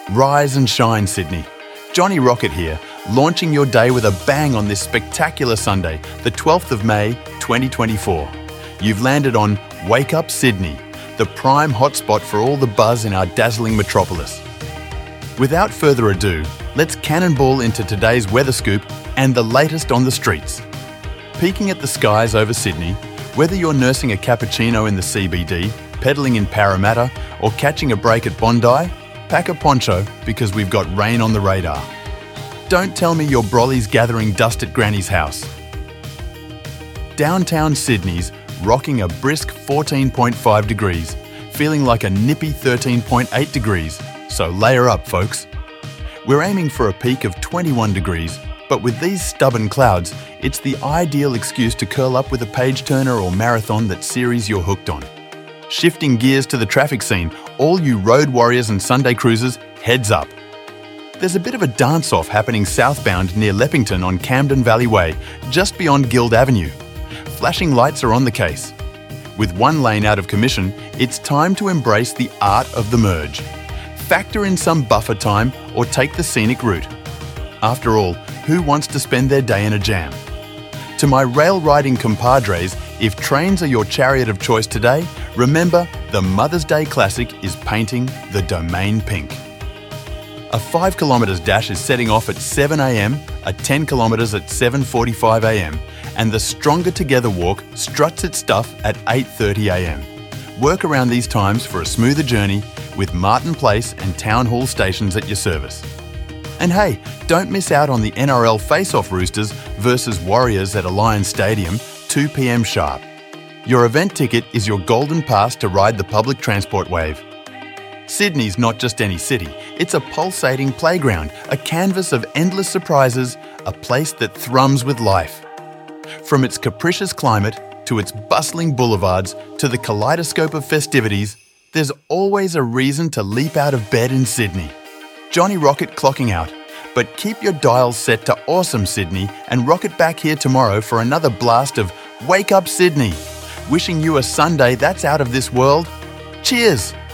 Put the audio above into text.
Rise and shine, Sydney. Johnny Rocket here, launching your day with a bang on this spectacular Sunday, the 12th of May, 2024. You've landed on Wake Up Sydney, the prime hotspot for all the buzz in our dazzling metropolis. Without further ado, let's cannonball into today's weather scoop and the latest on the streets. Peeking at the skies over Sydney, whether you're nursing a cappuccino in the CBD, pedalling in Parramatta, or catching a break at Bondi, pack a poncho because we've got rain on the radar. Don't tell me your brolly's gathering dust at Granny's house. Downtown Sydney's rocking a brisk 14.5 degrees, feeling like a nippy 13.8 degrees, so layer up, folks. We're aiming for a peak of 21 degrees, but with these stubborn clouds, it's the ideal excuse to curl up with a page-turner or marathon that series you're hooked on. Shifting gears to the traffic scene, all you road warriors and Sunday cruisers, heads up. There's a bit of a dance-off happening southbound near Leppington on Camden Valley Way, just beyond Guild Avenue. Flashing lights are on the case. With one lane out of commission, it's time to embrace the art of the merge. Factor in some buffer time or take the scenic route. After all, who wants to spend their day in a jam? To my rail-riding compadres, if trains are your chariot of choice today, remember the Mother's Day classic is painting the Domain pink. A 5 kilometres dash is setting off at 7 a.m, a 10 kilometres at 7:45 a.m, and the Stronger Together walk struts its stuff at 8:30 a.m. Work around these times for a smoother journey with Martin Place and Town Hall stations at your service. And hey, don't miss out on the NRL face-off Roosters versus Warriors at Alliance Stadium, 2 p.m. sharp. Your event ticket is your golden pass to ride the public transport wave. Sydney's not just any city, it's a pulsating playground, a canvas of endless surprises, a place that thrums with life. From its capricious climate, to its bustling boulevards, to the kaleidoscope of festivities, there's always a reason to leap out of bed in Sydney. Johnny Rocket clocking out, but keep your dials set to awesome Sydney and rocket back here tomorrow for another blast of Wake Up Sydney. Wishing you a Sunday that's out of this world. Cheers!